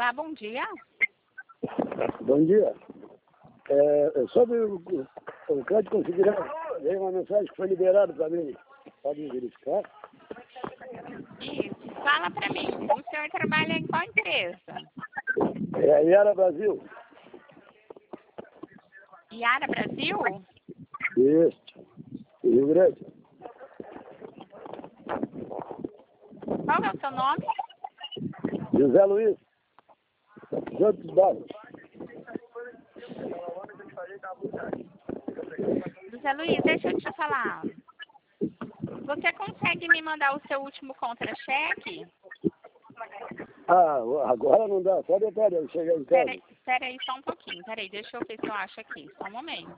Olá, bom dia. Bom dia. Sobre o crédito considerado, veio uma mensagem que foi liberada para mim. Pode verificar? Isso, fala pra mim. O senhor trabalha em qual empresa? É a Iara Brasil. Iara Brasil? Isso. Rio Grande. Qual é o seu nome? José Luiz. Santos Barros. José Luiz, deixa eu te falar. Você consegue me mandar o seu último contra-cheque? Agora não dá. Só detalhe, eu cheguei em casa. Pera aí só um pouquinho. Pera aí, deixa eu ver se eu acho aqui. Só um momento.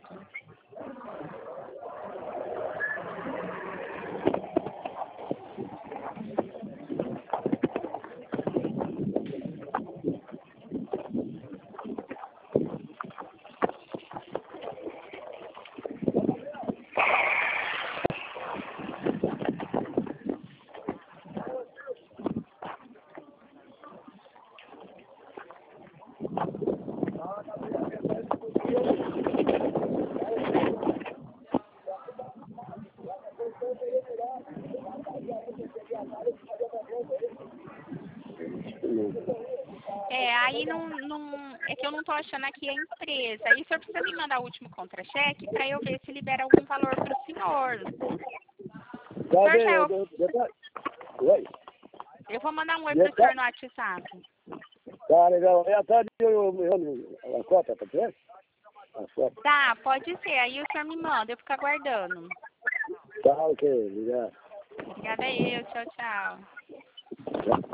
Aí é que eu não tô achando aqui a empresa. Aí o senhor precisa me mandar o último contra-cheque para eu ver se libera algum valor para o senhor. Tá bem, detalhe. Oi. Eu vou mandar um oi pro senhor no WhatsApp. Tá legal. É a tarde a cota, tá certo? A foto. Tá, pode ser. Aí o senhor me manda, eu fico aguardando. Tá, ok. Obrigado. Obrigada aí, tchau, tchau. Tchau.